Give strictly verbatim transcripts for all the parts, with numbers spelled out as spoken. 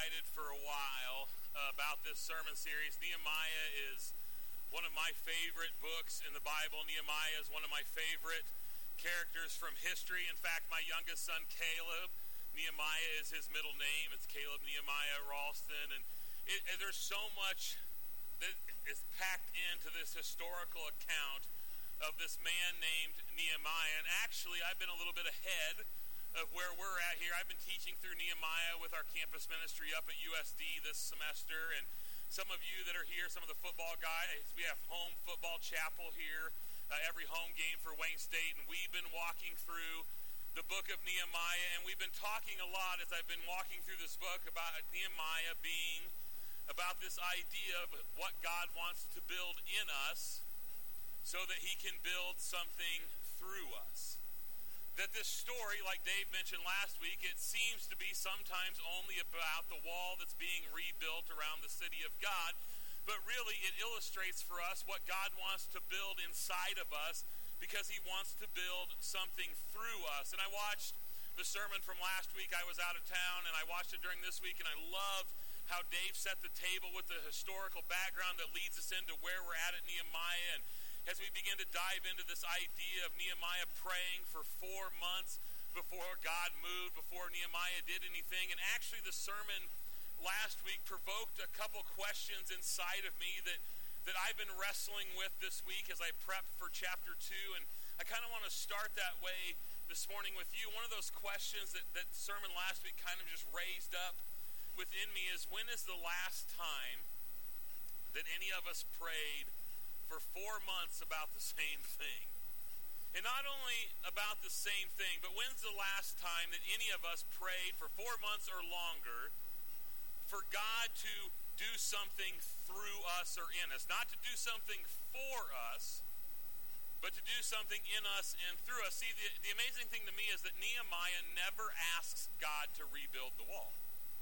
excited for a while uh, about this sermon series. Nehemiah is one of my favorite books in the Bible. Nehemiah is one of my favorite characters from history. In fact, my youngest son, Caleb, Nehemiah is his middle name. It's Caleb Nehemiah Ralston. And it, it, there's so much that is packed into this historical account of this man named Nehemiah. And actually, I've been a little bit ahead of where we're at here. I've been teaching through Nehemiah with our campus ministry up at U S D this semester, and some of you that are here, some of the football guys, we have home football chapel here, uh, every home game for Wayne State, and we've been walking through the book of Nehemiah, and we've been talking a lot as I've been walking through this book about Nehemiah being about this idea of what God wants to build in us so that he can build something through us. That this story, like Dave mentioned last week, it seems to be sometimes only about the wall that's being rebuilt around the city of God, but really it illustrates for us what God wants to build inside of us because he wants to build something through us. And I watched the sermon from last week. I was out of town, and I watched it during this week, and I loved how Dave set the table with the historical background that leads us into where we're at at Nehemiah. And as we begin to dive into this idea of Nehemiah praying for four months before God moved, before Nehemiah did anything. And actually the sermon last week provoked a couple questions inside of me that, that I've been wrestling with this week as I prepped for chapter two. And I kind of want to start that way this morning with you. One of those questions that, that sermon last week kind of just raised up within me is, when is the last time that any of us prayed for four months about the same thing? And not only about the same thing, but when's the last time that any of us prayed for four months or longer for God to do something through us or in us? Not to do something for us, but to do something in us and through us. See, the, the amazing thing to me is that Nehemiah never asks God to rebuild the wall.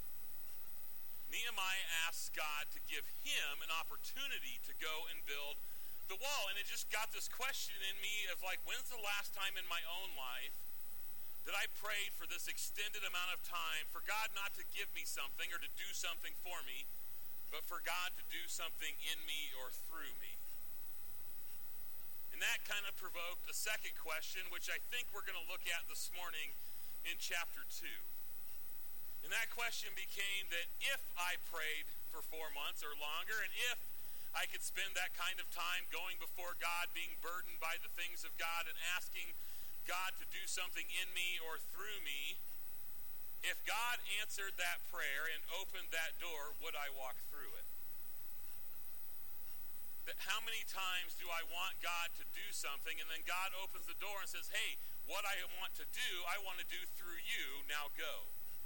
Nehemiah asks God to give him an opportunity to go and build the wall. And it just got this question in me of like, when's the last time in my own life that I prayed for this extended amount of time for God not to give me something or to do something for me, but for God to do something in me or through me? And that kind of provoked a second question, which I think we're going to look at this morning in chapter two. And that question became that if I prayed for four months or longer, and if I could spend that kind of time going before God, being burdened by the things of God and asking God to do something in me or through me, if God answered that prayer and opened that door, would I walk through it? That how many times do I want God to do something, and then God opens the door and says, hey, what I want to do, I want to do through you, now go.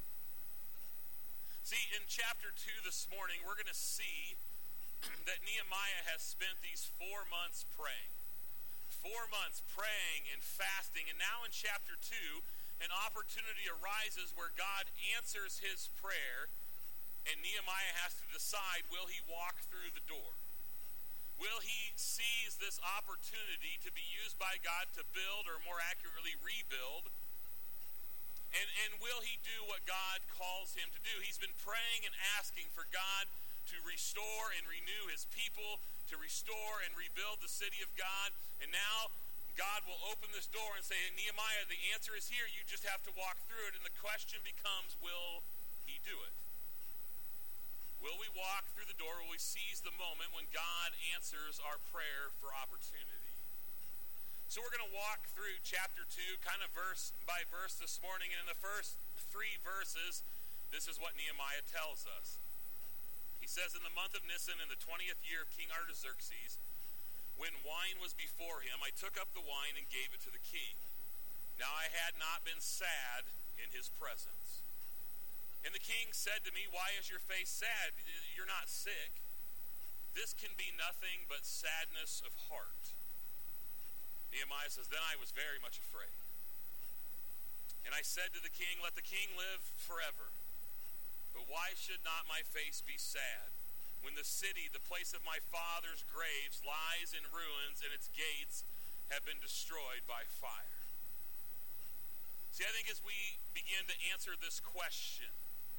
See, in chapter two this morning, we're going to see that Nehemiah has spent these four months praying. Four months praying and fasting. And now in chapter two, an opportunity arises where God answers his prayer, and Nehemiah has to decide, will he walk through the door? Will he seize this opportunity to be used by God to build, or more accurately, rebuild? And, and will he do what God calls him to do? He's been praying and asking for God to restore and renew his people, to restore and rebuild the city of God. And now God will open this door and say, Nehemiah, the answer is here. You just have to walk through it. And the question becomes, will he do it? Will we walk through the door? Will we seize the moment when God answers our prayer for opportunity? So we're going to walk through chapter two, kind of verse by verse this morning. And in the first three verses, this is what Nehemiah tells us. He says, in the month of Nisan, in the twentieth year of King Artaxerxes, when wine was before him, I took up the wine and gave it to the king. Now I had not been sad in his presence. And the king said to me, why is your face sad? You're not sick. This can be nothing but sadness of heart. Nehemiah says, then I was very much afraid. And I said to the king, let the king live forever. But why should not my face be sad when the city, the place of my father's graves, lies in ruins and its gates have been destroyed by fire? See, I think as we begin to answer this question,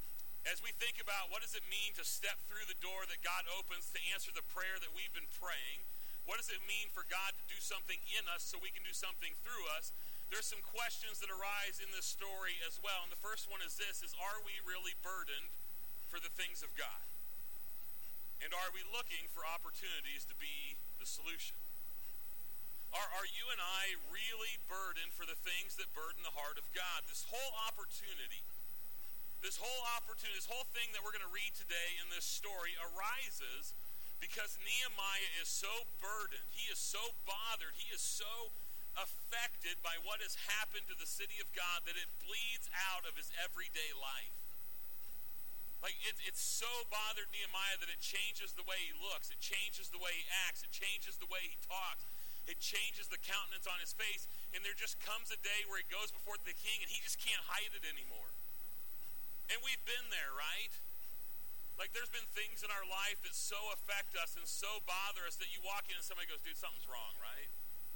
As we think about what does it mean to step through the door that God opens to answer the prayer that we've been praying, what does it mean for God to do something in us so we can do something through us, there's some questions that arise in this story as well. And the first one is this, is are we really burdened for the things of God? And are we looking for opportunities to be the solution? Are, are you and I really burdened for the things that burden the heart of God? This whole opportunity, this whole opportunity, this whole thing that we're going to read today in this story arises because Nehemiah is so burdened. He is so bothered. He is so affected by what has happened to the city of God that it bleeds out of his everyday life. Like, it, it's so bothered Nehemiah that it changes the way he looks. It changes the way he acts. It changes the way he talks. It changes the countenance on his face. And there just comes a day where he goes before the king and he just can't hide it anymore. And we've been there, right? Like, there's been things in our life that so affect us and so bother us that you walk in and somebody goes, dude, something's wrong, right?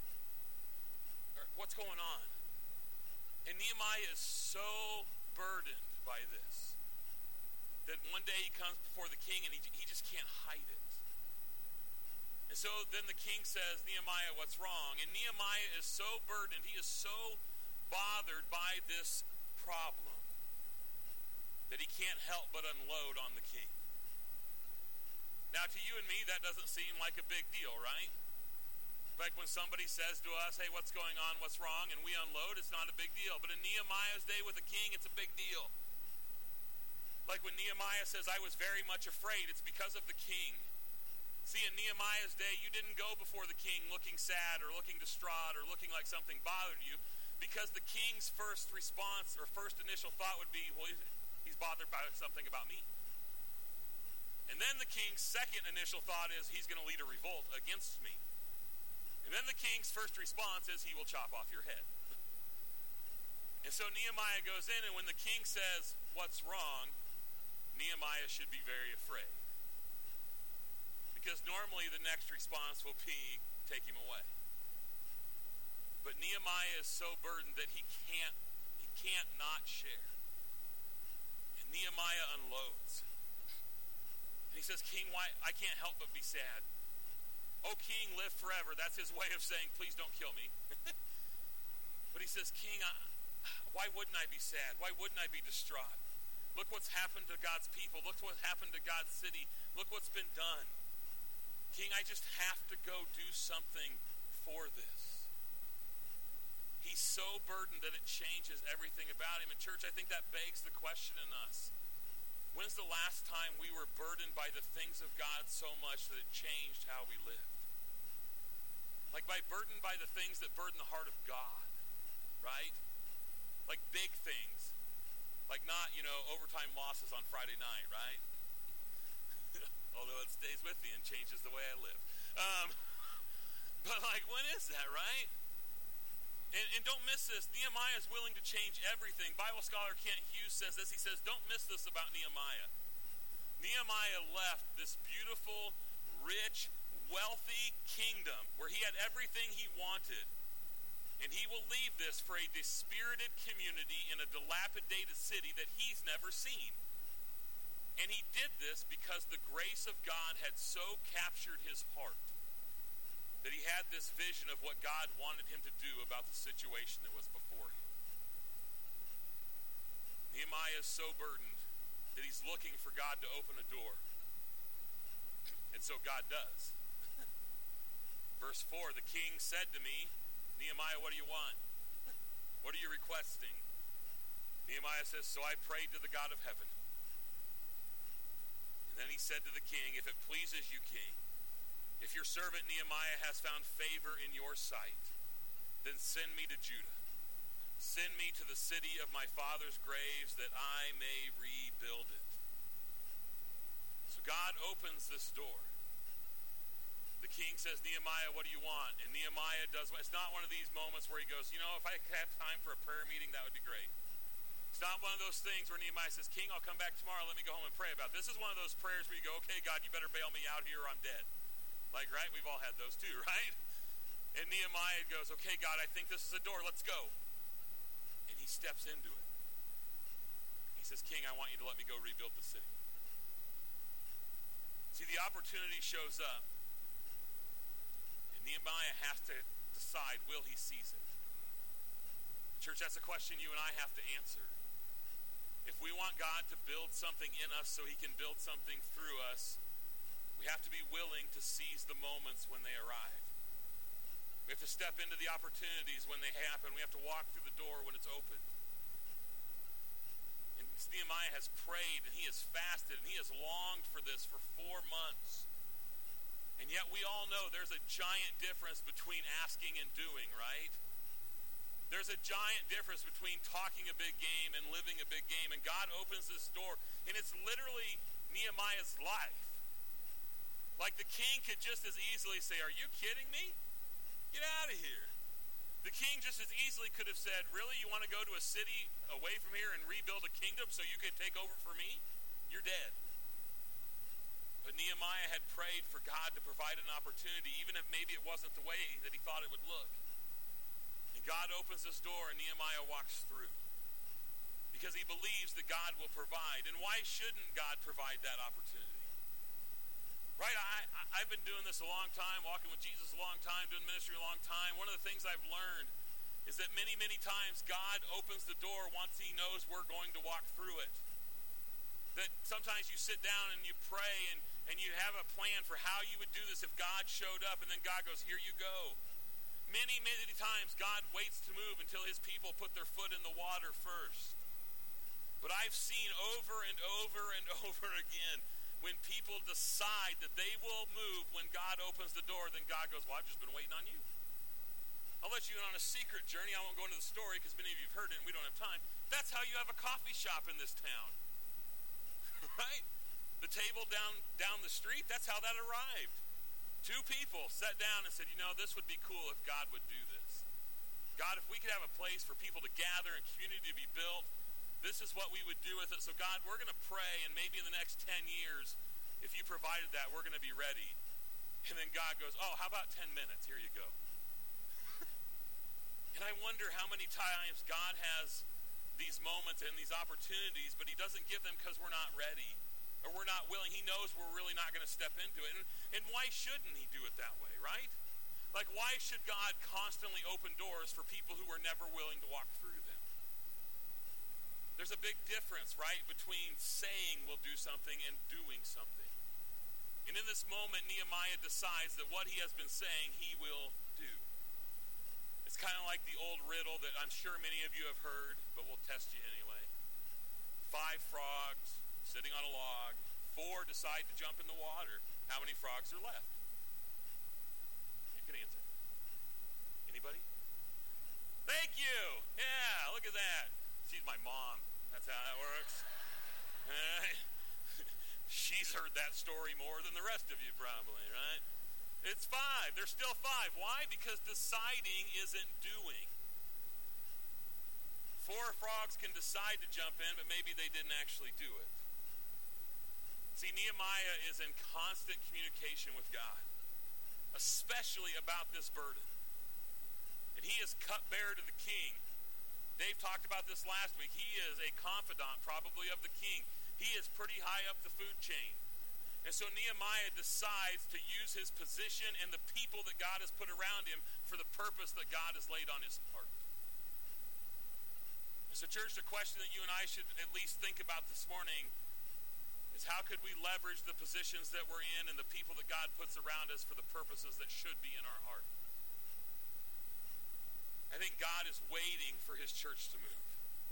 Or, what's going on? And Nehemiah is so burdened by this that one day he comes before the king and he, he just can't hide it. And so then the king says, Nehemiah, what's wrong? And Nehemiah is so burdened, he is so bothered by this problem that he can't help but unload on the king. Now, to you and me, that doesn't seem like a big deal, right? Like when somebody says to us, hey, what's going on, what's wrong, and we unload, it's not a big deal. But in Nehemiah's day with the king, it's a big deal. Like when Nehemiah says, I was very much afraid, it's because of the king. See, in Nehemiah's day, you didn't go before the king looking sad or looking distraught or looking like something bothered you, because the king's first response or first initial thought would be, well, he's bothered by something about me. And then the king's second initial thought is, he's going to lead a revolt against me. And then the king's first response is, he will chop off your head. And so Nehemiah goes in, and when the king says, what's wrong, Nehemiah should be very afraid. Because normally the next response will be, take him away. But Nehemiah is so burdened that he can't, he can't not share. And Nehemiah unloads. And he says, King, why, I can't help but be sad. Oh, King, live forever. That's his way of saying, please don't kill me. But he says, King, I, why wouldn't I be sad? Why wouldn't I be distraught? Look what's happened to God's people. Look what happened to God's city. Look what's been done. King, I just have to go do something for this. He's so burdened that it changes everything about him. And church, I think that begs the question in us. When's the last time we were burdened by the things of God so much that it changed how we lived? Like by burdened by the things that burden the heart of God, right? Like big things. Like not, you know, overtime losses on Friday night, right? Although it stays with me and changes the way I live. Um, but like, when is that, right? And, and don't miss this. Nehemiah is willing to change everything. Bible scholar Kent Hughes says this. He says, don't miss this about Nehemiah. Nehemiah left this beautiful, rich, wealthy kingdom where he had everything he wanted. And he will leave this for a dispirited community in a dilapidated city that he's never seen. And he did this because the grace of God had so captured his heart that he had this vision of what God wanted him to do about the situation that was before him. Nehemiah is so burdened that he's looking for God to open a door. And so God does. Verse four, the king said to me, Nehemiah, what do you want? What are you requesting? Nehemiah says, so I prayed to the God of heaven. And then he said to the king, if it pleases you, king, if your servant Nehemiah has found favor in your sight, then send me to Judah. Send me to the city of my father's graves that I may rebuild it. So God opens this door. The king says, Nehemiah, what do you want? And Nehemiah does, it's not one of these moments where he goes, you know, if I have time for a prayer meeting, that would be great. It's not one of those things where Nehemiah says, King, I'll come back tomorrow, let me go home and pray about it. This is one of those prayers where you go, okay, God, you better bail me out here or I'm dead. Like, right? We've all had those too, right? And Nehemiah goes, okay, God, I think this is a door, let's go. And he steps into it. He says, King, I want you to let me go rebuild the city. See, the opportunity shows up, and Nehemiah has to decide, will he seize it? Church, that's a question you and I have to answer. If we want God to build something in us so he can build something through us, we have to be willing to seize the moments when they arrive. We have to step into the opportunities when they happen. We have to walk through the door when it's open. And Nehemiah has prayed, and he has fasted, and he has longed for this for four months. And yet we all know there's a giant difference between asking and doing, right? There's a giant difference between talking a big game and living a big game. And God opens this door, and it's literally Nehemiah's life. Like the king could just as easily say, are you kidding me? Get out of here. The king just as easily could have said, really, you want to go to a city away from here and rebuild a kingdom so you can take over for me? You're dead. But Nehemiah had prayed for God to provide an opportunity, even if maybe it wasn't the way that he thought it would look. And God opens this door, and Nehemiah walks through because he believes that God will provide. And why shouldn't God provide that opportunity? Right, I, I, I've been doing this a long time, walking with Jesus a long time, doing ministry a long time. One of the things I've learned is that many, many times God opens the door once he knows we're going to walk through it. That sometimes you sit down and you pray and, and you have a plan for how you would do this if God showed up, and then God goes, here you go. Many, many times God waits to move until his people put their foot in the water first. But I've seen over and over and over again, when people decide that they will move when God opens the door, then God goes, well, I've just been waiting on you. I'll let you in on a secret journey. I won't go into the story because many of you have heard it and we don't have time. That's how you have a coffee shop in this town. Right? The table down, down the street, that's how that arrived. Two people sat down and said, you know, this would be cool if God would do this. God, if we could have a place for people to gather and community to be built, this is what we would do with it. So God, we're going to pray, and maybe in the next ten years, if you provided that, we're going to be ready. And then God goes, oh, how about ten minutes? Here you go. And I wonder how many times God has these moments and these opportunities, but he doesn't give them because we're not ready or we're not willing. He knows we're really not going to step into it. And, and why shouldn't he do it that way, right? Like, why should God constantly open doors for people who are never willing to walk through them? There's a big difference, right, between saying we'll do something and doing something. And in this moment, Nehemiah decides that what he has been saying, he will do. It's kind of like the old riddle that I'm sure many of you have heard, but we'll test you anyway. Five frogs sitting on a log. Four decide to jump in the water. How many frogs are left? You can answer. Anybody? Thank you. Yeah, look at that. She's my mom. That's how that works. She's heard that story more than the rest of you probably, right? It's five. There's still five. Why? Because deciding isn't doing. Four frogs can decide to jump in, but maybe they didn't actually do it. See, Nehemiah is in constant communication with God, especially about this burden. And he is cupbearer to the king. Dave talked about this last week. He is a confidant, probably, of the king. He is pretty high up the food chain. And so Nehemiah decides to use his position and the people that God has put around him for the purpose that God has laid on his heart. And so, church, the question that you and I should at least think about this morning is how could we leverage the positions that we're in and the people that God puts around us for the purposes that should be in our heart? I think God is waiting for his church to move.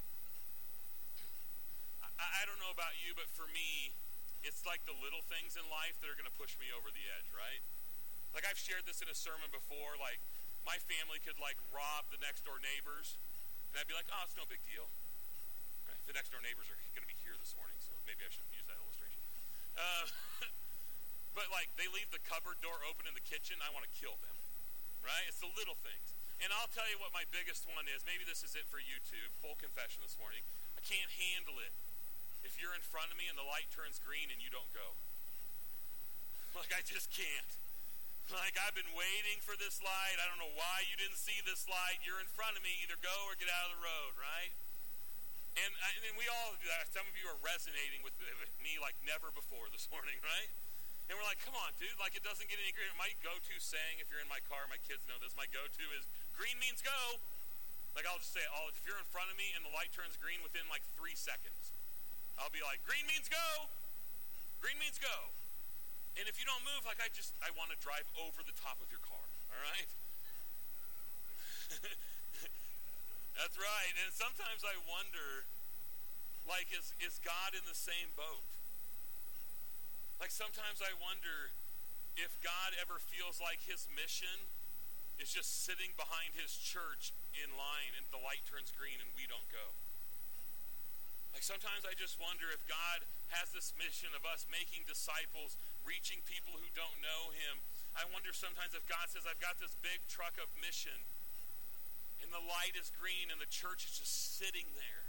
I, I don't know about you, but for me, it's like the little things in life that are going to push me over the edge, right? Like, I've shared this in a sermon before. Like, my family could, like, rob the next-door neighbors, and I'd be like, oh, it's no big deal. Right? The next-door neighbors are going to be here this morning, so maybe I shouldn't use that illustration. Uh, but, like, they leave the cupboard door open in the kitchen, I want to kill them, right? It's the little things. And I'll tell you what my biggest one is. Maybe this is it for YouTube. Full confession this morning. I can't handle it if you're in front of me and the light turns green and you don't go. Like, I just can't. Like, I've been waiting for this light. I don't know why you didn't see this light. You're in front of me. Either go or get out of the road, right? And, and we all do that. Some of you are resonating with me like never before this morning, right? And we're like, come on, dude. Like, it doesn't get any greener. My go-to saying, if you're in my car, my kids know this, my go-to is, green means go. Like, I'll just say it all. If you're in front of me and the light turns green within like three seconds, I'll be like, green means go. Green means go. And if you don't move, like, I just, I want to drive over the top of your car, all right? That's right. And sometimes I wonder, like, is, is God in the same boat? Like, sometimes I wonder if God ever feels like his mission is just sitting behind his church in line and the light turns green and we don't go. Like, sometimes I just wonder if God has this mission of us making disciples, reaching people who don't know him. I wonder sometimes if God says, I've got this big truck of mission, and the light is green and the church is just sitting there.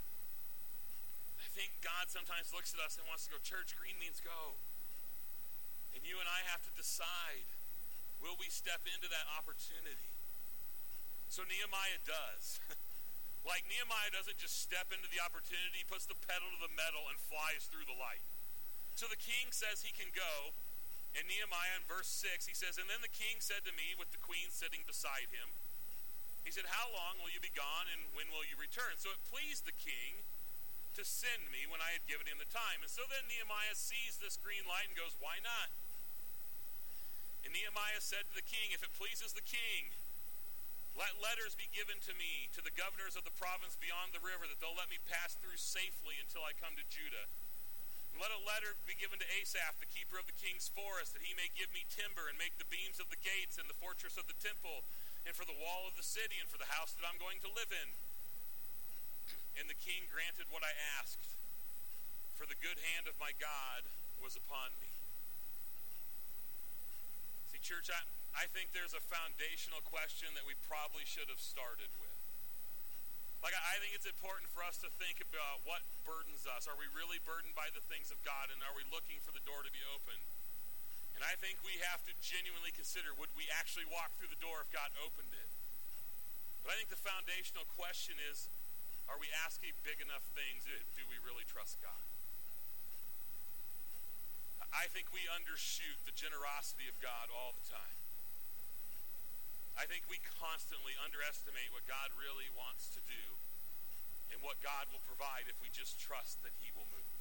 I think God sometimes looks at us and wants to go, church, green means go. And you and I have to decide, will we step into that opportunity? So Nehemiah does. Like, Nehemiah doesn't just step into the opportunity, he puts the pedal to the metal and flies through the light. So the king says he can go, and Nehemiah in verse six, he says, and then the king said to me, with the queen sitting beside him, he said, how long will you be gone, and when will you return? So it pleased the king to send me when I had given him the time. And so then Nehemiah sees this green light and goes, why not? And Nehemiah said to the king, if it pleases the king, let letters be given to me, to the governors of the province beyond the river, that they'll let me pass through safely until I come to Judah. And let a letter be given to Asaph, the keeper of the king's forest, that he may give me timber and make the beams of the gates and the fortress of the temple, and for the wall of the city, and for the house that I'm going to live in. And the king granted what I asked, for the good hand of my God was upon me. See, church, I, I think there's a foundational question that we probably should have started with. Like, I think it's important for us to think about what burdens us. Are we really burdened by the things of God, and are we looking for the door to be opened? And I think we have to genuinely consider, would we actually walk through the door if God opened it? But I think the foundational question is, are we asking big enough things? Do we really trust God? I think we undershoot the generosity of God all the time. I think we constantly underestimate what God really wants to do and what God will provide if we just trust that he will move.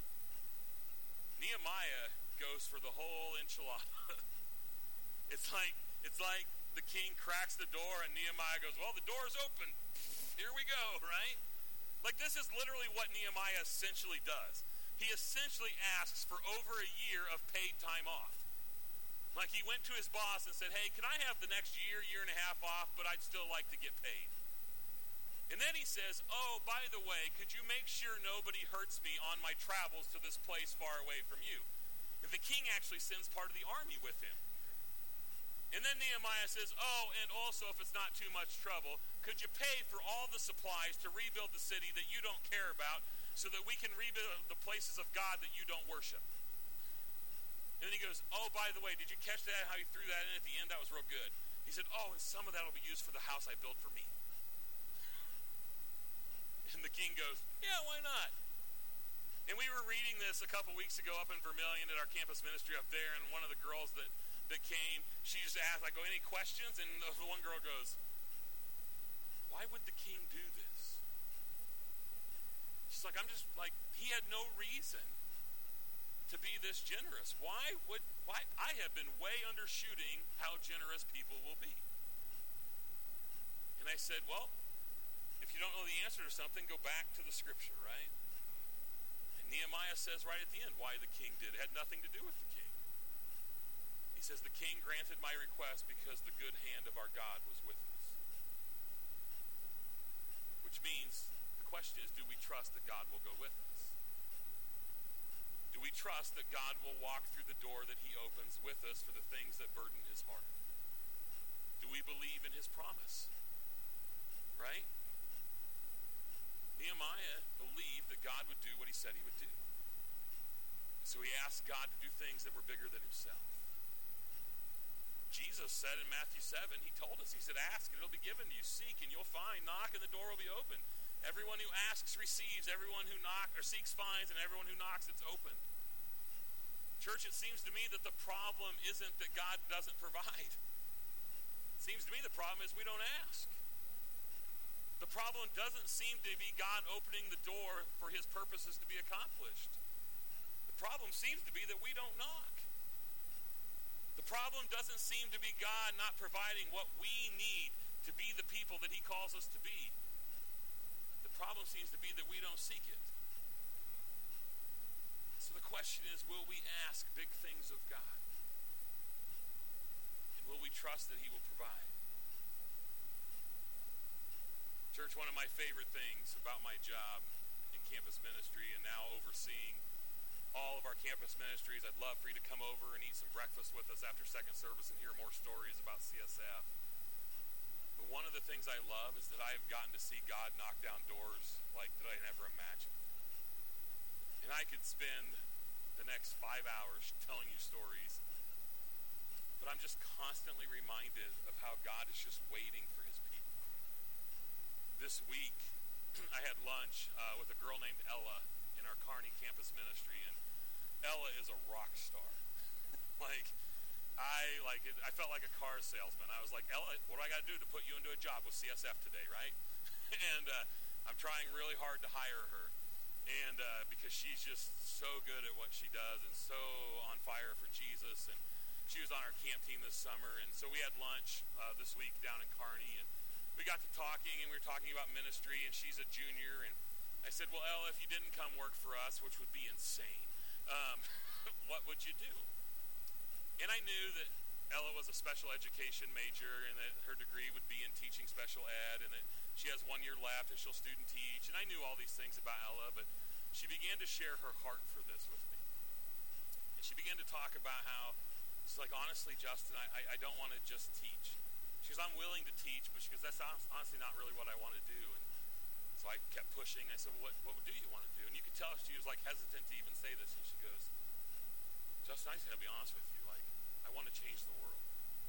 Nehemiah goes for the whole enchilada. It's like it's like the king cracks the door and Nehemiah goes, well, the door's open. Here we go, right? Like, this is literally what Nehemiah essentially does. He essentially asks for over a year of paid time off. Like, he went to his boss and said, hey, can I have the next year, year and a half off, but I'd still like to get paid. And then he says, oh, by the way, could you make sure nobody hurts me on my travels to this place far away from you? And the king actually sends part of the army with him. And then Nehemiah says, oh, and also if it's not too much trouble, could you pay for all the supplies to rebuild the city that you don't care about so that we can rebuild the places of God that you don't worship? And then he goes, oh, by the way, did you catch that, how he threw that in at the end? That was real good. He said, oh, and some of that will be used for the house I built for me. And the king goes, yeah, why not? And we were reading this a couple weeks ago up in Vermilion at our campus ministry up there, and one of the girls that, that came, she just asked, I go, any questions? And the one girl goes, why would the king do this? She's like, I'm just like, he had no reason to be this generous. Why would, why? I have been way undershooting how generous people will be. And I said, well, if you don't know the answer to something, go back to the scripture, right? And Nehemiah says right at the end why the king did. It had nothing to do with the king. He says, the king granted my request because the good hand of our God was with us. Which means, the question is, do we trust that God will go with us? Do we trust that God will walk through the door that he opens with us for the things that burden his heart? Do we believe in his promise? Right? Nehemiah believed that God would do what he said he would do. So he asked God to do things that were bigger than himself. Jesus said in Matthew seven, he told us, he said, ask and it'll be given to you. Seek and you'll find. Knock and the door will be open. Everyone who asks receives, everyone who knocks or seeks finds, and everyone who knocks it's opened. Church, it seems to me that the problem isn't that God doesn't provide. It seems to me the problem is we don't ask. The problem doesn't seem to be God opening the door for his purposes to be accomplished. The problem seems to be that we don't knock. The problem doesn't seem to be God not providing what we need to be the people that he calls us to be. The problem seems to be that we don't seek it. So the question is, will we ask big things of God? And will we trust that he will provide? Church, one of my favorite things about my job in campus ministry and now overseeing all of our campus ministries, I'd love for you to come over and eat some breakfast with us after second service and hear more stories about C S F. But one of the things I love is that I have gotten to see God knock down doors like that I never imagined. And I could spend the next five hours telling you stories, but I'm just constantly reminded of how God is just waiting for his people. This week, I had lunch uh, with a girl named Ella in our Kearney campus ministry, and Ella is a rock star. like, I like it, I felt like a car salesman. I was like, Ella, what do I got to do to put you into a job with C S F today, right? and uh, I'm trying really hard to hire her, and uh, because she's just so good at what she does and so on fire for Jesus. And she was on our camp team this summer, and so we had lunch uh, this week down in Kearney, and we got to talking, and we were talking about ministry, and she's a junior, and I said, well, Ella, if you didn't come work for us, which would be insane, um, what would you do? And I knew that Ella was a special education major and that her degree would be in teaching special ed and that she has one year left and she'll student teach. And I knew all these things about Ella, but she began to share her heart for this with me. And she began to talk about how, she's like, honestly, Justin, I, I, I don't want to just teach. She goes, I'm willing to teach, but she goes, that's honestly not really what I want to do. And so I kept pushing. I said, well, what, what do you want to do? And you could tell she was like hesitant to even say this. And she goes, Justin, I just got to be honest with you. Like, I want to change the world.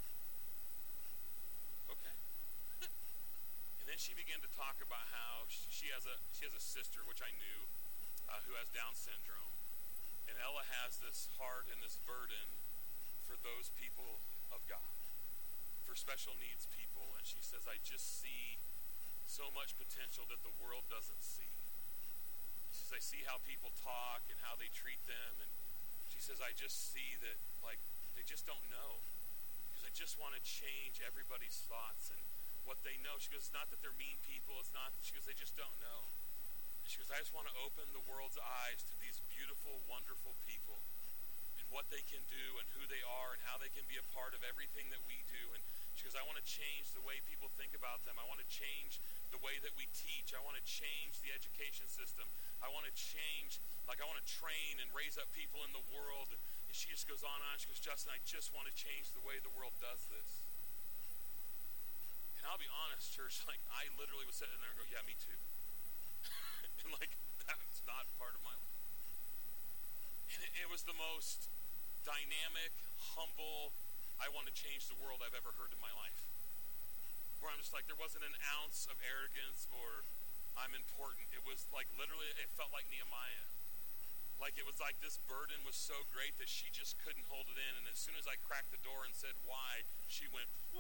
Okay. And then she began to talk about how she has a she has a sister, which I knew, uh, who has Down syndrome. And Ella has this heart and this burden for those people of God, for special needs people. And she says, I just see so much potential that the world doesn't see. She says, I see how people talk and how they treat them. And she says, I just see that, like, they just don't know. Because I just want to change everybody's thoughts and what they know. She goes, it's not that they're mean people. It's not, she goes, they just don't know. And she goes, I just want to open the world's eyes to these beautiful, wonderful people and what they can do and who they are and how they can be a part of everything that we do. And she goes, I want to change the way people think about them. I want to change the way that we teach. I want to change the education system. I want to change, like I want to train and raise up people in the world. And she just goes on and on. She goes, Justin, I just want to change the way the world does this. And I'll be honest, church, like I literally was sitting there and go, yeah, me too. And like, that's not part of my life. And it, it was the most dynamic, humble, I want to change the world I've ever heard in my life. Where I'm just like, there wasn't an ounce of arrogance or I'm important. It was like literally, it felt like Nehemiah. Like it was like this burden was so great that she just couldn't hold it in. And as soon as I cracked the door and said why, she went, whew.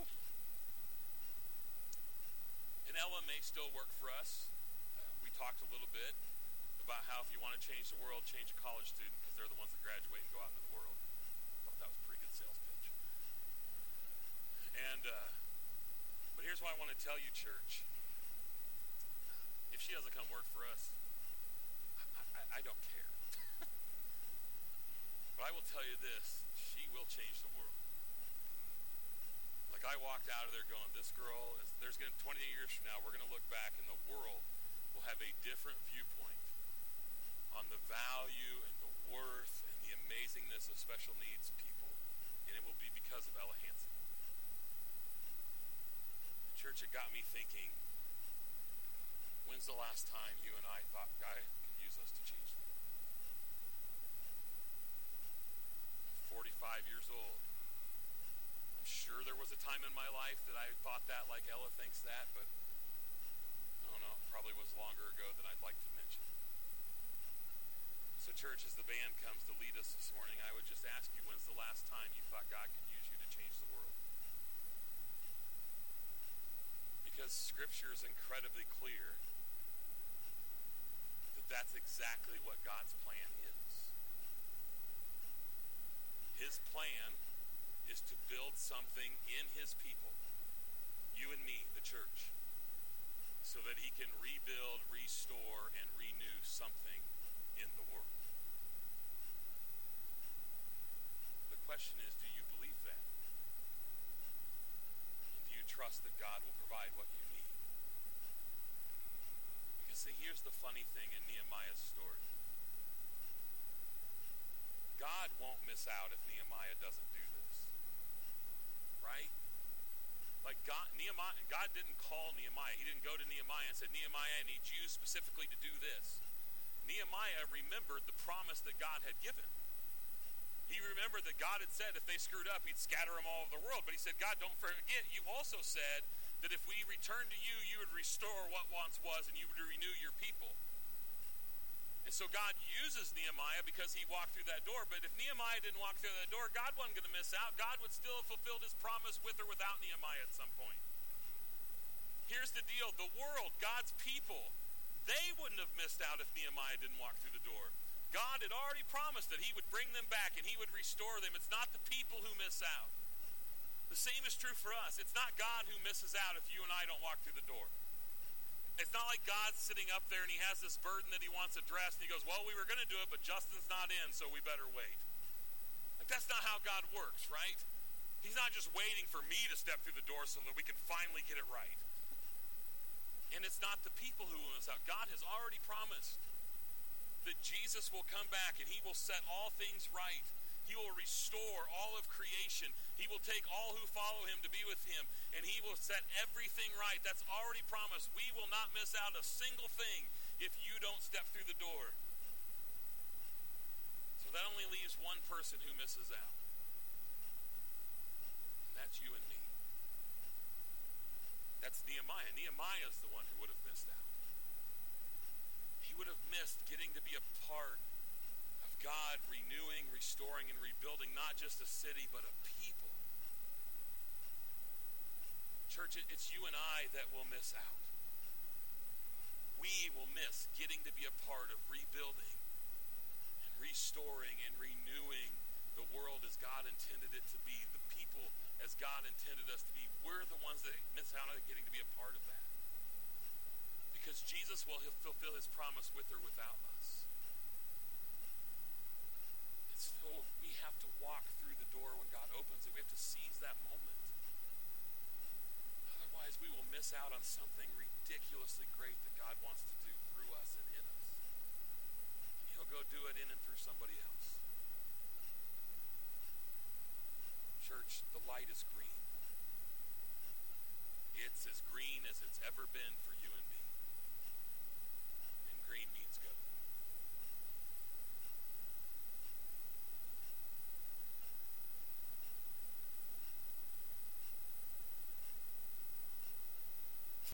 And Ella may still work for us. Uh, we talked a little bit about how if you want to change the world, change a college student because they're the ones that graduate and go out into the world. I thought that was a pretty good sales pitch. And, uh, but here's what I want to tell you, church. If she doesn't come work for us, I, I, I don't care. But I will tell you this, she will change the world. Like I walked out of there going, this girl, is, there's going to, twenty years from now, we're going to look back and the world will have a different viewpoint on the value and the worth and the amazingness of special needs people. And it will be because of Ella Hansen. Church, it got me thinking, when's the last time you and I thought God could use us to change the world? I'm forty-five years old. I'm sure there was a time in my life that I thought that like Ella thinks that, but I don't know, probably was longer ago than I'd like to mention. So church, as the band comes to lead us this morning, I would just ask you, when's the last time you thought God could use you to change the world? Because Scripture is incredibly clear that that's exactly what God's plan is. His plan is to build something in his people, you and me, the church, so that he can rebuild, restore, and renew something in the world. The question is, do you believe that? And do you trust that God will provide what you need? Because see, here's the funny thing in Nehemiah's story. God won't miss out if Nehemiah doesn't do this. Right? Like God, Nehemiah, God didn't call Nehemiah. He didn't go to Nehemiah and said, Nehemiah, I need you specifically to do this. Nehemiah remembered the promise that God had given. He remembered that God had said if they screwed up, he'd scatter them all over the world. But he said, God, don't forget, you also said that if we return to you, you would restore what once was and you would renew your people. And so God uses Nehemiah because he walked through that door. But if Nehemiah didn't walk through that door, God wasn't going to miss out. God would still have fulfilled his promise with or without Nehemiah at some point. Here's the deal. The world, God's people, they wouldn't have missed out if Nehemiah didn't walk through the door. God had already promised that he would bring them back and he would restore them. It's not the people who miss out. The same is true for us. It's not God who misses out if you and I don't walk through the door. It's not like God's sitting up there and he has this burden that he wants addressed and he goes, well, we were going to do it, but Justin's not in, so we better wait. Like, that's not how God works, right? He's not just waiting for me to step through the door so that we can finally get it right. And it's not the people who will miss out. God has already promised that Jesus will come back and he will set all things right. He will restore all of creation. He will take all who follow him to be with him, and he will set everything right. That's already promised. We will not miss out a single thing if you don't step through the door. So that only leaves one person who misses out, and that's you and me. That's Nehemiah. Nehemiah is the one who would have missed out. He would have missed getting to be a part of God renewing, restoring, and rebuilding not just a city, but a people. Church, it's you and I that will miss out. We will miss getting to be a part of rebuilding and restoring and renewing the world as God intended it to be, the people as God intended us to be. We're the ones that miss out on getting to be a part of that. Because Jesus will fulfill his promise with or without us. So we have to walk through the door when God opens it. We have to seize that moment. Otherwise, we will miss out on something ridiculously great that God wants to do through us and in us. And he'll go do it in and through somebody else. Church, the light is green. It's as green as it's ever been for you